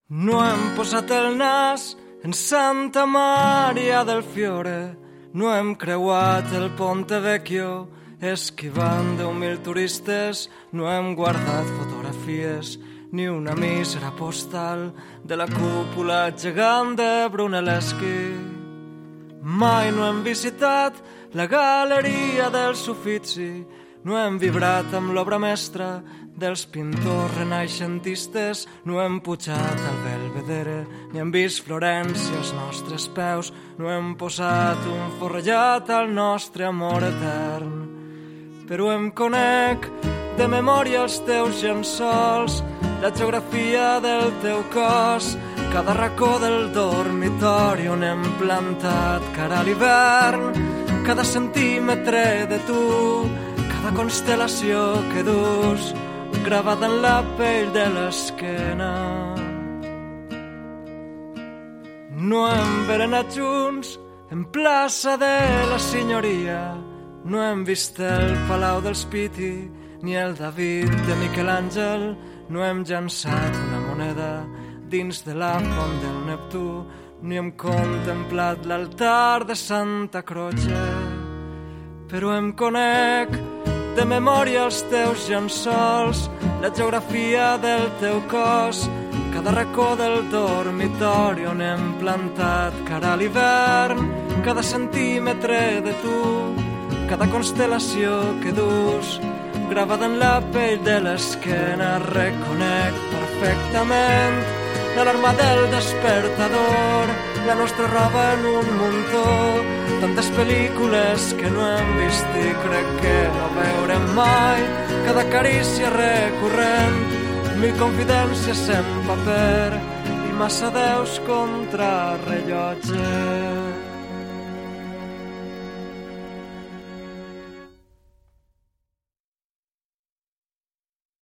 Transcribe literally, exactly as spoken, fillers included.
No hem posat el nas en Santa Maria del Fiore, no hem creuat el Ponte Vecchio esquivant deu mil turistes, no hem guardat fotografies ni una mísera postal de la cúpula gegant de Brunelleschi. Mai no hem visitat la galeria dels Uffizi, no hem vibrat amb l'obra mestra dels pintors renaixentistes, no hem pujat al Belvedere, ni hem vist Florència als nostres peus, no hem posat un forrellat al nostre amor etern. Però em conec de memòria els teus llençols, la geografia del teu cos, cada racó del dormitori on hem plantat cara a l'hivern, cada centímetre de tu, cada constel·lació que dus, gravada en la pell de l'esquena. No hem berenat junts en plaça de la Signoria, no hem vist el Palau dels Pitti ni el David de Miquel Àngel, no hem llançat una moneda dins de la font del Neptú, ni hem contemplat l'altar de Santa Croce. Però em conec de memòria els teus llençols, la geografia del teu cos, cada racó del dormitori on hem plantat cara a l'hivern, cada centímetre de tu, cada constel·lació que dus, gravada en la pell de l'esquena. Reconec perfectament l'alarma del despertador, la nostra roba en un muntó, tantes pel·lícules que no hem vist i crec que no veurem mai, cada carícia recurrent, mil confidències en paper i massa deus contra rellotge.